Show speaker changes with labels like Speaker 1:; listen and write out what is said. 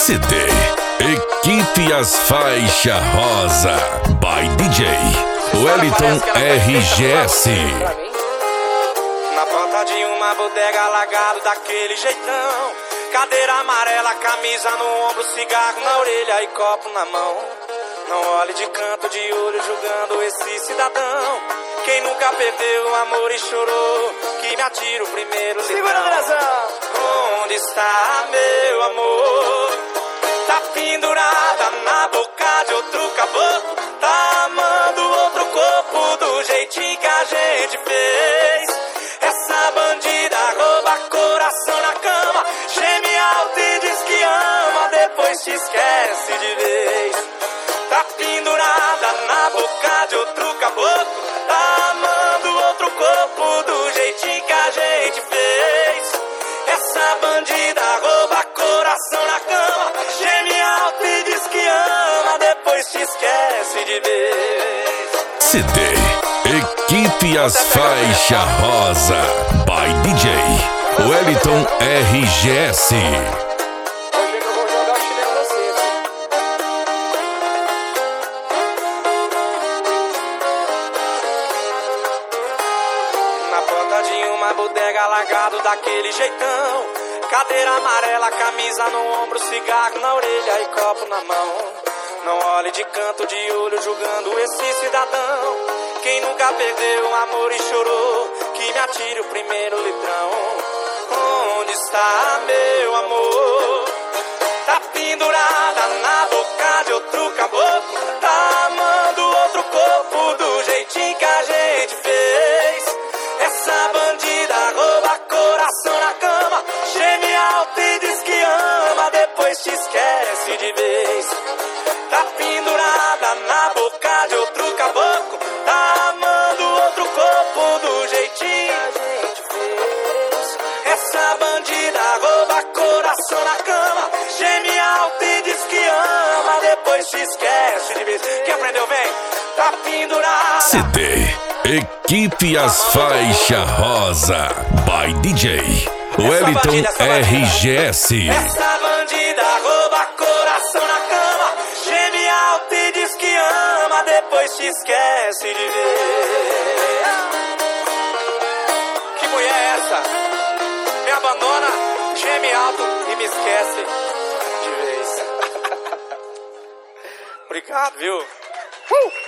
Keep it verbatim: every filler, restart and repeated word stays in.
Speaker 1: C D Equipe As Faixa Rosa by D J Wellington R G S.
Speaker 2: Na porta de uma bodega, largado daquele jeitão, cadeira amarela, camisa no ombro, cigarro na orelha e copo na mão. Não olhe de canto de olho julgando esse cidadão. Quem nunca perdeu o amor e chorou, que me atira o primeiro litrão.
Speaker 3: Segura, Andrezão!
Speaker 2: Onde está meu amor? Tá pendurada na boca de outro caboclo, tá amando outro corpo do jeitinho que a gente fez. Essa bandida rouba coração na cama, geme alto e diz que ama, depois te esquece de vez. Tá pendurada na boca de outro caboclo, tá amando outro corpo do jeitinho que a gente fez. Essa bandida rouba coração na cama, geme alto e diz que ama, depois te esquece de vez.
Speaker 1: C D Equipe As Faixa Rosa by D J Wellington R G S.
Speaker 3: Hoje eu vou jogar o chinelo em você.
Speaker 2: Na porta de uma bodega, largado daquele jeitão, cadeira amarela, camisa no ombro, cigarro na orelha e copo na mão. Não olhe de canto de olho julgando esse cidadão. Quem nunca perdeu o amor e chorou, que me atire o primeiro litrão. Onde está meu amor? Tá pendurada na boca de outro caboclo, tá amando outro corpo do jeitinho que a gente fez. Essa bandida rouba coração na cama, geme alto e diz que ama, depois te esquece de vez. Tá pendurada na boca de outro caboclo, tá amando outro corpo do jeitinho que a gente fez. Essa bandida rouba coração na cama, geme alto e diz que ama, depois te esquece de vez. Quem aprendeu bem? Tá pendurada.
Speaker 1: C D Equipe As Faixa Rosa by D J Wellington R G S.
Speaker 2: Essa bandida rouba coração na cama, geme alto e diz que ama, depois te esquece de ver. Que mulher é essa? Me abandona, geme alto e me esquece de vez. Obrigado, viu? Uh!